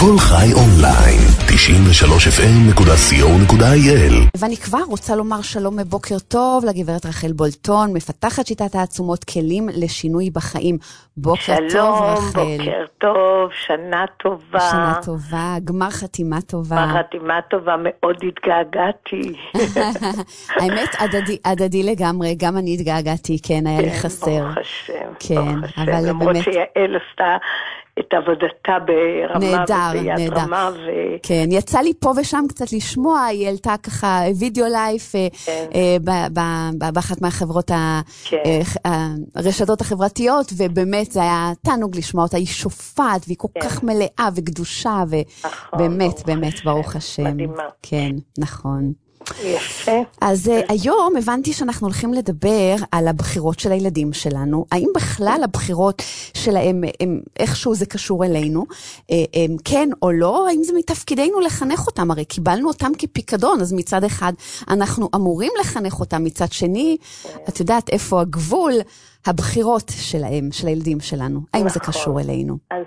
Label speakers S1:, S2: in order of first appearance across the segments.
S1: קול חי אונליין, 93fm.co.il.
S2: ואני כבר רוצה לומר שלום ובוקר טוב לגברת רחל בולטון, מפתחת שיטת העצומות כלים לשינוי בחיים. בוקר טוב רחל.
S3: שלום, בוקר טוב, שנה טובה.
S2: שנה טובה, גמר חתימה טובה.
S3: גמר חתימה טובה, מאוד התגעגעתי.
S2: האמת, הדדי לגמרי, גם אני התגעגעתי, כן, היה לי חסר.
S3: ברוך השם,
S2: כן,
S3: ברוך השם.
S2: אבל
S3: למרות
S2: באמת...
S3: שיעל עשתה את עבודתה ברמה וביד רמה.
S2: כן, יצא לי פה ושם קצת לשמוע, היא העלתה ככה וידאו לייף באחת מהחברות הרשתות החברתיות, ובאמת זה היה תענוג לשמוע אותה, היא שופעת והיא כל כך מלאה וקדושה, ובאמת, באמת, ברוך השם.
S3: מדהימה.
S2: כן, נכון.
S3: יפה.
S2: אז היום הבנתי שאנחנו הולכים לדבר על הבחירות של הילדים שלנו. האם בכלל הבחירות שלהם, איכשהו זה קשור אלינו, כן או לא? האם זה מתפקידנו לחנך אותם? הרי קיבלנו אותם כפיקדון, אז מצד אחד אנחנו אמורים לחנך אותם, מצד שני, את יודעת איפה הגבול הבחירות שלהם, של הילדים שלנו? האם זה קשור אלינו?
S3: אז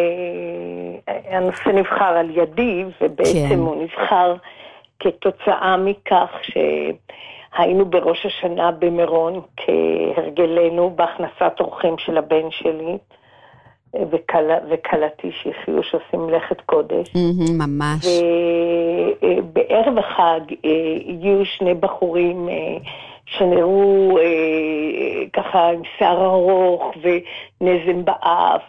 S3: הנושא נבחר על ידי, ובעצם הוא נבחר כתוצאה מכך שהיינו בראש השנה במירון כהרגלנו בהכנסת אורחים של הבן שלי וקלתי שיחיו שעושים מלאכת קודש.
S2: ממש.
S3: ובערב החג הגיעו שני בחורים שנראו ככה עם שיער ארוך ונזם באף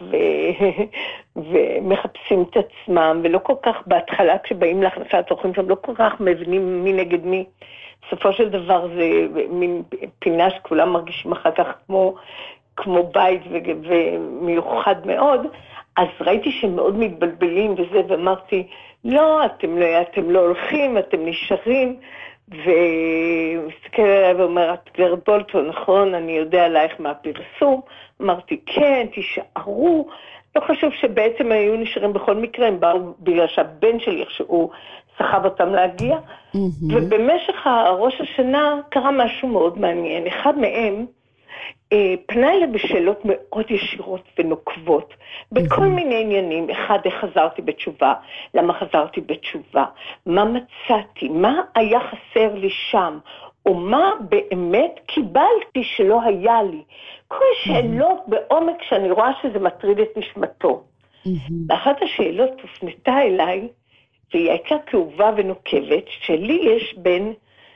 S3: ומחפשים את עצמם, ולא כל כך בהתחלה כשבאים להכנסת אורחים שם לא כל כך מבינים מי נגד מי. בסופו של דבר זה מין פינה שכולם מרגישים אחר כך כמו בית ומיוחד מאוד. אז ראיתי שהם מאוד מתבלבלים וזה, ואמרתי לא, אתם לא הולכים, אתם נשארים. ומסתכל עליי ואומר, את גברת בולטון, נכון, אני יודע עלייך מהפרסום. אמרתי, כן, תישארו. לא חשוב שבעצם היו נשארים בכל מקרה, הם באו בגלל שהבן שלי איכשהו סחב אותם להגיע. ובמשך ראש השנה קרה משהו מאוד מעניין. אחד מהם פנה אליי בשאלות מאוד ישירות ונוקבות, בכל מיני עניינים. אחד, איך חזרתי בתשובה, למה חזרתי בתשובה, מה מצאתי, מה היה חסר לי שם, או מה באמת קיבלתי שלא היה לי. כל שאלות בעומק שאני רואה שזה מטריד את נשמתו. ואחת השאלות הופנתה אליי, והיא הייתה כאובה ונוקבת, שלי יש בן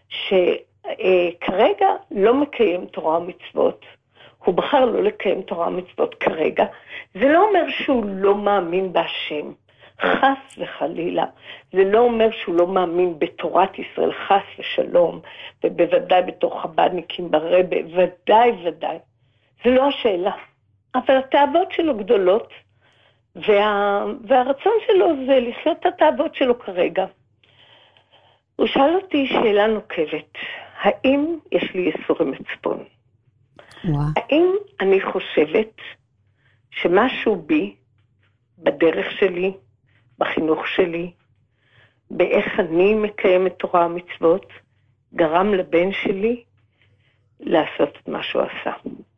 S3: שכרגע לא מקיים תורה ומצוות. הוא בחר לא לקיים תורה ומצוות כרגע. זה לא אומר שהוא לא מאמין בהשם, חס וחלילה. זה לא אומר שהוא לא מאמין בתורת ישראל, חס ושלום, ובוודאי בתור חב"דניקים ברבה, ודאי. זה לא השאלה. אבל התאוות שלו גדולות, והרצון שלו זה לחיות את התאוות שלו כרגע. הוא שאל אותי שאלה נוקבת, האם יש לי יסורי מצפון? האם אני חושבת שמשהו בי, בדרך שלי, בחינוך שלי, באיך אני מקיים את תורה ומצוות, גרם לבן שלי לעשות את מה שהוא עשה?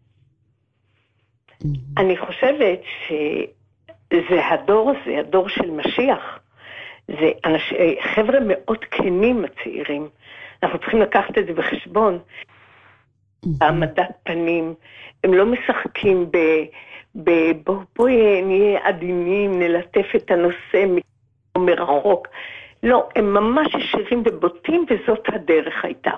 S3: אני חושבת שזה הדור הזה, הדור של משיח, זה חבר'ה מאוד כנים הצעירים. אנחנו צריכים לקחת את זה בחשבון. העמדת פנים, הם לא משחקים בואי נהיה עדינים, נלטף את הנושא מרחוק. לא, הם ממש ישירים ובוטים, וזאת הדרך הייתה.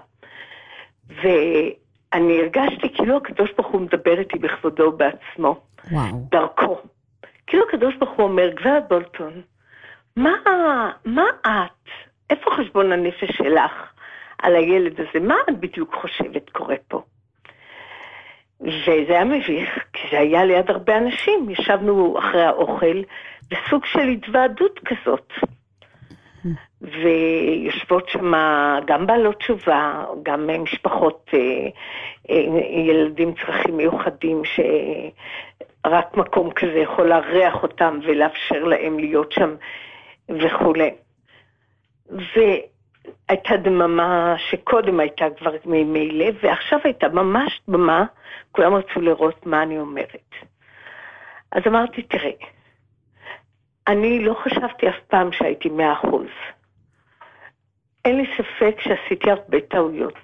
S3: ואני הרגשתי כאילו הקדוש ברוך הוא מדבר איתי בכבודו בעצמו, דרכו. כאילו הקדוש ברוך הוא אומר, גברת בולטון, מה את? איפה חשבון הנפש שלך על הילד הזה? מה את בדיוק חושבת קורה פה? וזה היה מביך, כי זה היה ליד הרבה אנשים. ישבנו אחרי האוכל בסוג של התוועדות כזאת. ויושבות שם גם בעלות תשובה, גם משפחות, ילדים צרכים מיוחדים, שרק מקום כזה יכול להריח אותם ולאפשר להם להיות שם וכו'. והייתה דממה שקודם הייתה כבר ממילא, ועכשיו הייתה ממש דממה, כולם רצו לראות מה אני אומרת. אז אמרתי, תראה, אני לא חשבתי אף פעם שהייתי 100%. אין לי ספק שעשיתי הרבה טעויות.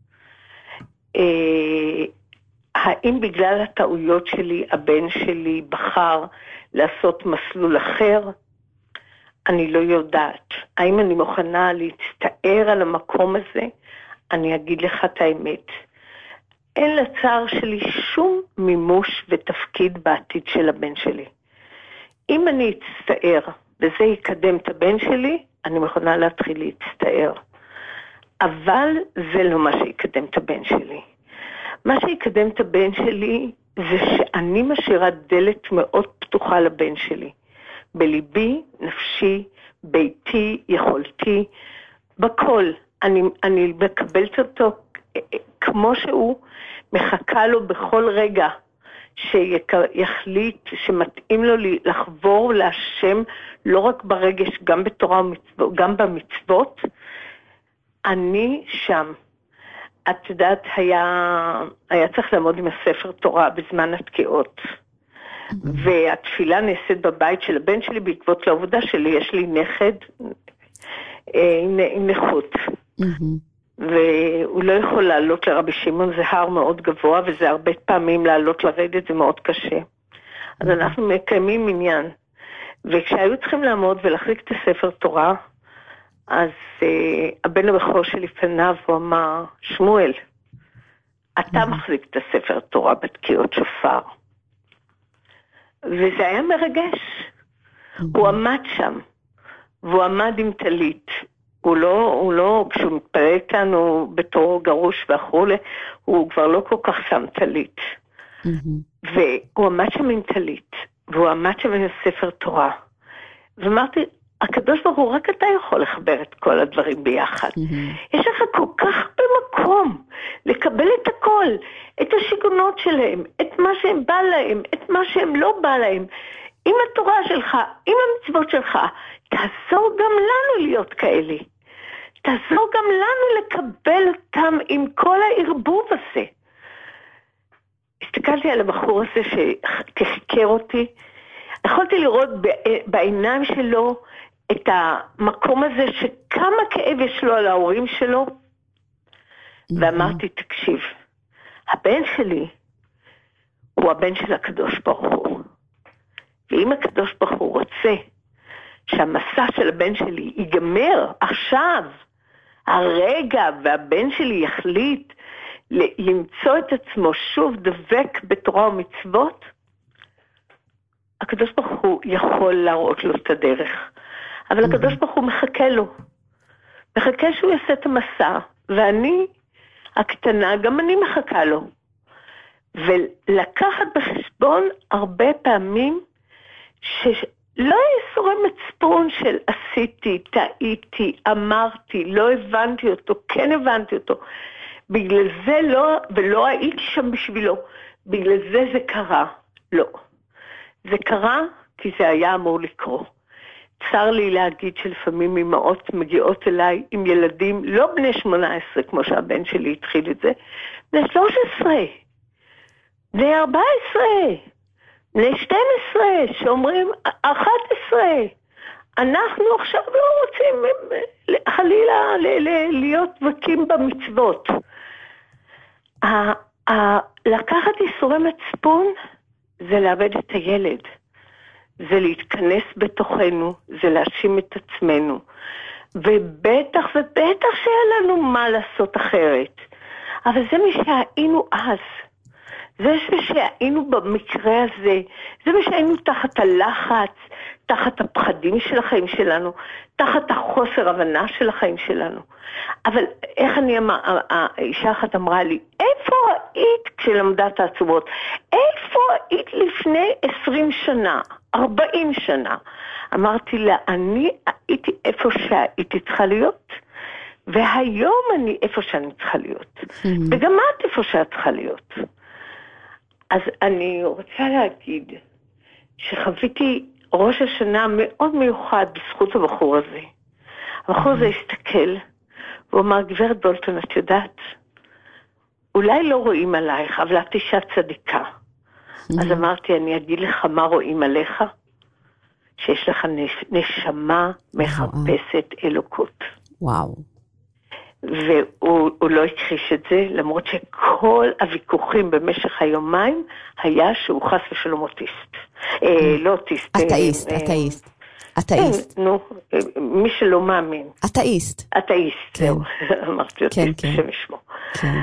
S3: האם בגלל הטעויות שלי, הבן שלי בחר לעשות מסלול אחר? אני לא יודעת. האם אני מוכנה להצטער על המקום הזה? אני אגיד לך את האמת. אין לצער שלי שום מימוש ותפקיד בעתיד של הבן שלי. אם אני אצטער וזה יקדם את הבן שלי, אני מוכנה להתחיל להצטער. אבל זה לא מה שיקדם את הבן שלי. מה שיקדם את הבן שלי זה שאני משאירה דלת מאוד פתוחה לבן שלי. בליבי, נפשי, ביתי, יכולתי, בכל. אני מקבלת אותו כמו שהוא, מחכה לו בכל רגע שיחליט שמתאים לו לחבור להשם, לא רק ברגש, גם בתורה ומצוות, גם במצוות. אני שם. את יודעת, היה צריך לעמוד עם הספר תורה בזמן התקיעות. והתפילה נעשית בבית של הבן שלי בעקבות לעבודה שלי. יש לי נכד עם נכות. והוא לא יכול לעלות לרבי שמעון, זה הר מאוד גבוה, וזה הרבה פעמים לעלות לרדת, זה מאוד קשה. אז אנחנו מקיימים עניין. וכשהיו צריכים לעמוד ולהחזיק את הספר תורה, אז הבן הבכור שלי פניו, הוא אמר, שמואל, אתה מחזיק את הספר תורה בתקיעות שופר. וזה היה מרגש. הוא עמד שם, והוא עמד עם טלית. הוא לא, כשהוא מתפלל איתנו בתור גרוש ואחרולה, הוא כבר לא כל כך שם טלית. והוא עמד שם עם טלית, והוא עמד שם עם ספר תורה. ואמרתי, הקדוש ברוך הוא, רק אתה יכול לחבר את כל הדברים ביחד. יש לך כל כך במקום לקבל את הכל, את השיגונות שלהם, את מה שהם בא להם, את מה שהם לא בא להם, עם התורה שלך, עם המצוות שלך. תעזור גם לנו להיות כאלה. תעזור גם לנו לקבל אותם עם כל הערבוב הזה. הסתכלתי על הבחור הזה שתחקר אותי, יכולתי לראות בעיניים שלו את המקום הזה שכמה כאב יש לו על ההורים שלו, ואמרתי, תקשיב, הבן שלי הוא הבן של הקדוש ברוך הוא, ואם הקדוש ברוך הוא רוצה שהמסע של הבן שלי ייגמר עכשיו, הרגע, והבן שלי יחליט למצוא את עצמו שוב דבק בתורה ומצוות, הקדוש ברוך הוא יכול להראות לו את הדרך. אבל הקדוש ברוך הוא מחכה לו. מחכה שהוא יעשה את המסע, ואני, הקטנה, גם אני מחכה לו. ולקחת בחשבון הרבה פעמים שלא יסורי מצפון של עשיתי, טעיתי, אמרתי, לא הבנתי אותו, כן הבנתי אותו. בגלל זה לא, ולא הייתי שם בשבילו. בגלל זה קרה. לא. זה קרה כי זה היה אמור לקרות. צר לי להגיד שלפעמים אמהות מגיעות אליי עם ילדים, לא בני 18 כמו שהבן שלי התחיל את זה, בני 13, בני 14, בני 12, שאומרים 11, אנחנו עכשיו לא רוצים חלילה להיות דבקים במצוות. לקחת איסורי מצפון זה לאבד את הילד. זה להתכנס בתוכנו, זה להאשים את עצמנו. ובטח שהיה לנו מה לעשות אחרת. אבל זה מה שהיינו אז. זה מה שהיינו במקרה הזה. זה מה שהיינו תחת הלחץ, תחת הפחדים של החיים שלנו, תחת החוסר הבנה של החיים שלנו. אבל איך האישה אחת אמרה לי, איפה היית כשלמדה את העצומות? איפה היית לפני 20 שנה, 40 שנה? אמרתי לה, אני הייתי איפה שהייתי צריכה להיות, והיום אני איפה שאני צריכה להיות. וגם את איפה שאת צריכה להיות. אז אני רוצה להגיד שחוויתי ראש השנה מאוד מיוחד בזכות הבחור הזה. הבחור הזה הסתכל, והוא אמר, גברת בולטון, את יודעת, אולי לא רואים עלייך, אבל את אישה צדיקה. אז אמרתי, אני אגיד לך מה רואים עליך, שיש לך נשמה מחפשת אלוקות.
S2: וואו.
S3: והוא לא הכחיש את זה, למרות שכל הוויכוחים במשך היומיים היה שהוא חס ושלום אוטיסט. לא אוטיסט.
S2: אתאיסט. אתאיסט.
S3: נו, מי שלא מאמין.
S2: אתאיסט.
S3: אתאיסט, זהו. אמרתי אוטיסט בשם שמו.
S2: כן.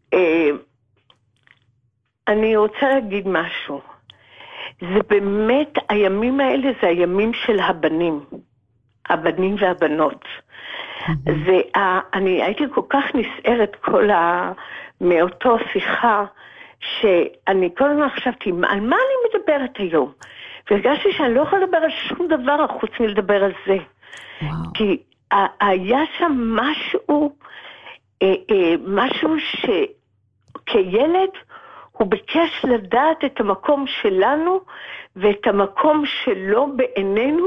S3: אני רוצה להגיד משהו. זה באמת, הימים האלה זה הימים של הבנים והבנות. אני הייתי כל כך נסערת מאותו שיחה, שאני כל הזמן חשבתי, על מה אני מדברת היום? והרגשתי שאני לא יכולה לדבר על שום דבר חוץ מלדבר על זה. כי היה שם משהו שכילד הוא ביקש לדעת את המקום שלנו ואת המקום שלו בעינינו,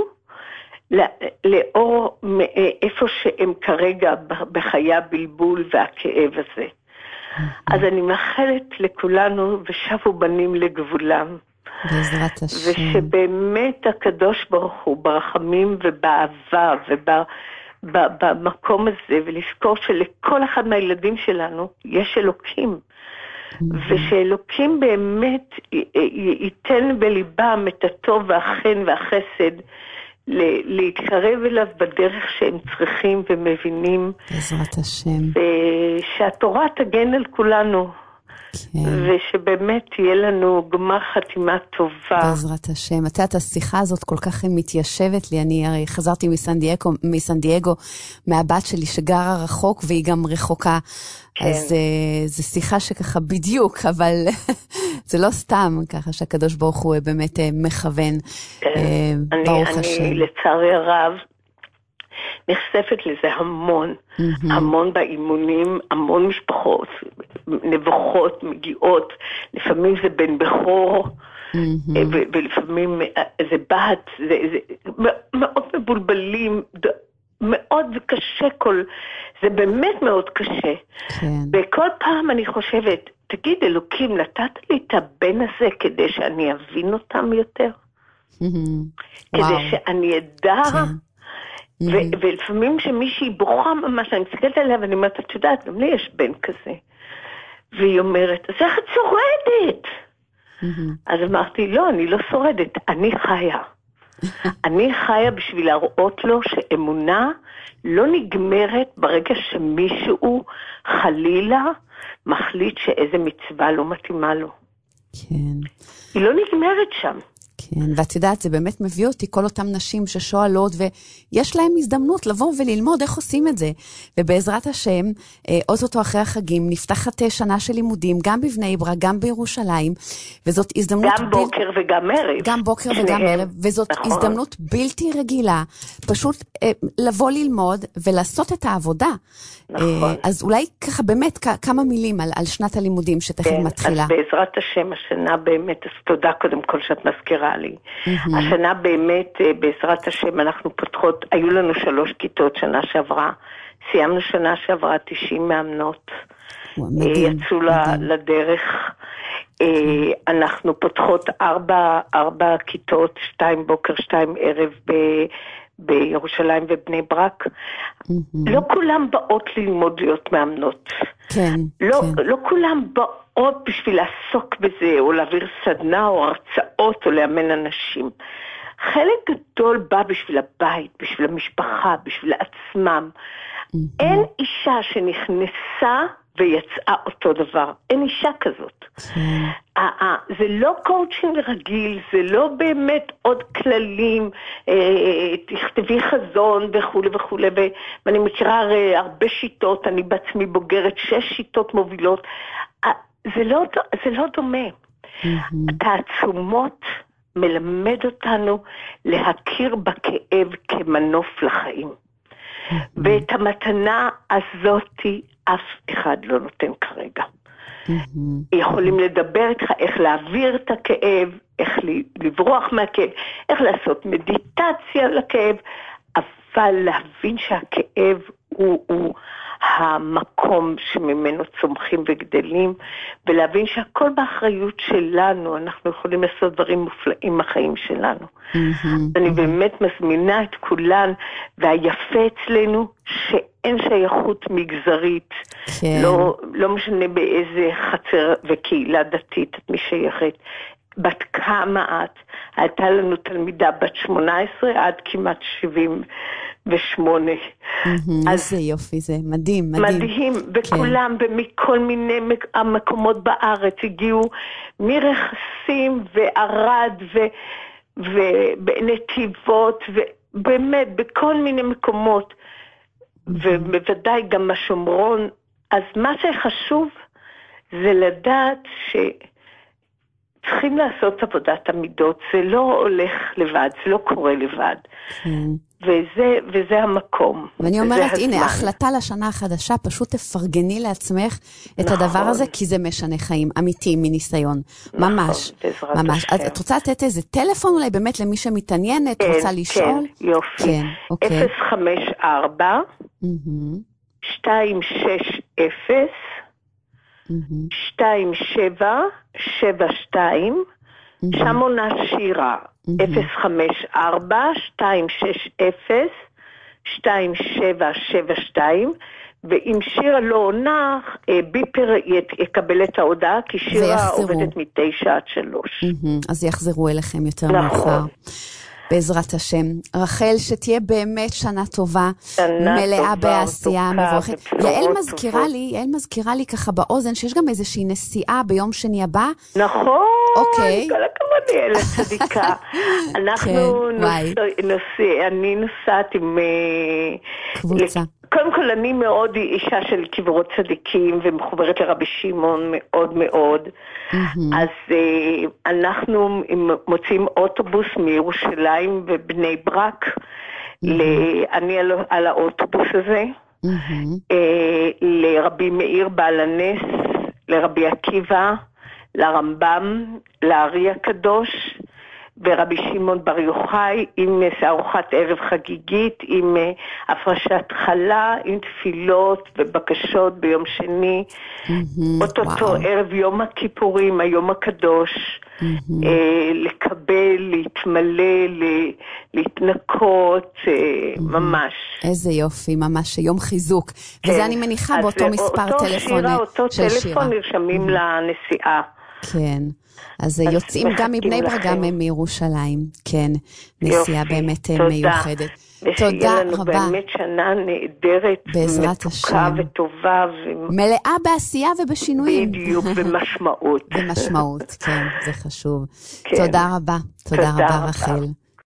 S3: לאור איפה שהם כרגע בחיי הבלבול והכאב הזה. אז אני מאחלת לכולנו ושבו בנים לגבולם.
S2: בעזרת השם.
S3: ושבאמת הקדוש ברוך הוא ברחמים ובאהבה ובמקום הזה, ולזכור שלכל אחד מהילדים שלנו יש אלוקים. ושאלוקים באמת ייתן בליבם את הטוב והחן והחסד, להתקרב אליו בדרך שהם צריכים ומבינים.
S2: בעזרת השם.
S3: ושהתורה תגן על כולנו.
S2: כן.
S3: ושבאמת תהיה לנו גמר חתימה טובה.
S2: בעזרת השם. את יודעת, השיחה הזאת כל כך מתיישבת לי. אני הרי חזרתי מסן דייגו, מהבת שלי שגרה רחוק, והיא גם רחוקה. כן. אז זו שיחה שככה בדיוק, אבל זה לא סתם ככה שהקדוש ברוך הוא באמת מכוון. כן. ברוך השם.
S3: אני לצערי הרב נחשפת לזה המון באימונים, המון משפחות, נבוכות, מגיעות, לפעמים זה בן בכור, ולפעמים זה בת, זה מאוד מבולבלים, מאוד קשה, זה באמת מאוד קשה. וכל פעם אני חושבת, תגיד אלוקים, נתת לי את הבן הזה כדי שאני אבין אותם יותר? כדי שאני אדע... ולפעמים שמישהי בוכה ממש, אני מסתכלת עליה ואני אומרת, את יודעת, גם לי יש בן כזה. והיא אומרת, אז איך את שורדת? אז אמרתי, לא, אני לא שורדת, אני חיה. אני חיה בשביל להראות לו שאמונה לא נגמרת ברגע שמישהו חלילה מחליט שאיזה מצווה לא מתאימה לו.
S2: כן.
S3: היא לא נגמרת שם.
S2: כן, ואת יודעת, זה באמת מביא אותי כל אותם נשים ששואלות, ויש להם הזדמנות לבוא וללמוד איך עושים את זה. ובעזרת השם, אוטוטו אחרי החגים, נפתחת שנה של לימודים, גם בבני ברק, גם בירושלים, וזאת הזדמנות...
S3: גם בוקר וגם ערב.
S2: גם בוקר וגם ערב, וזאת הזדמנות בלתי רגילה, פשוט לבוא ללמוד ולעשות את העבודה. נכון. אז אולי ככה באמת כמה מילים על שנת הלימודים שתכף מתחילה.
S3: אז בעזרת השם, השנה באמת, אז תודה קודם כל שאת מזכירה לי. השנה באמת, בעזרת השם, אנחנו פותחות, היו לנו 3 כיתות שנה שעברה, סיימנו שנה שעברה 90 מאמנות, יצאו לדרך, אנחנו פותחות 4 כיתות, 2 בוקר, 2 ערב בירושלים ובני ברק. לא כולם באות ללמוד להיות מאמנות.
S2: כן.
S3: לא כולם באות בשביל לעסוק בזה, או להעביר סדנה או הרצאות, או לאמן אנשים. חלק גדול בא בשביל הבית, בשביל המשפחה, בשביל עצמם. אין אישה שנכנסה ויצאה אותו דבר. אין אישה כזאת. זה לא קואוצ'ינג רגיל, זה לא באמת עוד כללים, תכתבי חזון וכו' וכו', ואני מכירה הרבה שיטות, אני בעצמי בוגרת 6 שיטות מובילות, זה לא דומה. התעצומות מלמד אותנו להכיר בכאב כמנוף לחיים. ואת המתנה הזאת אף אחד לא נותן כרגע. יכולים לדבר איתך איך להעביר את הכאב, איך לברוח מהכאב, איך לעשות מדיטציה לכאב, אבל להבין שהכאב הוא המקום שממנו צומחים וגדלים, ולהבין שהכל באחריות שלנו, אנחנו יכולים לעשות דברים מופלאים בחיים שלנו. אני באמת מזמינה את כולן, והיפה אצלנו שאין שייכות מגזרית, לא משנה באיזה חצר וקהילה דתית את משייכת. בת כמה את? הייתה לנו תלמידה בת 18 עד כמעט 78.
S2: איזה יופי זה, מדהים, מדהים.
S3: מדהים, וכולם ומכל מיני המקומות בארץ הגיעו מרכסים וערד ובנתיבות, ובאמת בכל מיני מקומות, ובוודאי גם בשומרון. אז מה שחשוב זה לדעת צריכים לעשות עבודת המידות, זה לא הולך לבד, זה לא קורה לבד. וזה המקום.
S2: ואני אומרת, הנה, החלטה לשנה החדשה, פשוט תפרגני לעצמך את הדבר הזה, כי זה משנה חיים, אמיתי, מניסיון. ממש, ממש. אז את רוצה לתת איזה טלפון אולי באמת למי שמתעניינת, רוצה לשאול?
S3: כן, יופי.
S2: כן, אוקיי.
S3: 054 260 2772, שם עונה שירה, 054 260 2772, ואם שירה לא עונה, ביפר יקבל את ההודעה, כי שירה עובדת מ9 עד 3.
S2: אז יחזרו אליכם יותר מאוחר. בעזרת השם. רחל, שתהיה באמת שנה טובה, מלאה בעשייה מבורכת. יעל מזכירה לי ככה באוזן, שיש גם איזושהי נסיעה ביום שני הבא.
S3: נכון,
S2: אוקיי.
S3: כל הכבוד יעל הצדיקה. אני נוסעת עם
S2: קבוצה.
S3: קודם כל, אני מאוד אישה של קברות צדיקים, ומחוברת לרבי שמעון מאוד מאוד. אז אנחנו מוצאים אוטובוס מירושלים ובני ברק, אני על האוטובוס הזה, לרבי מאיר בעל הנס, לרבי עקיבא, לרמב"ם, לארי הקדוש, ורבי שמעון בר יוחאי, עם ארוחת ערב חגיגית, עם הפרשת חלה, עם תפילות ובקשות ביום שני, אותו ערב יום הכיפורים, היום הקדוש, לקבל, להתמלא, להתנקות, ממש.
S2: איזה יופי, ממש, יום חיזוק. וזה אני מניחה באותו מספר טלפון
S3: אותו טלפון נרשמים לנסיעה.
S2: כן. אז יוצאים גם מבני ברק, גם מירושלים. כן, נסיעה באמת מיוחדת. תודה רבה. ושיהיה לנו
S3: באמת שנה נהדרת, מתוקה וטובה.
S2: מלאה בעשייה ובשינויים.
S3: בדיוק, ומשמעות.
S2: ומשמעות, כן, זה חשוב. תודה רבה. תודה רבה, רחל.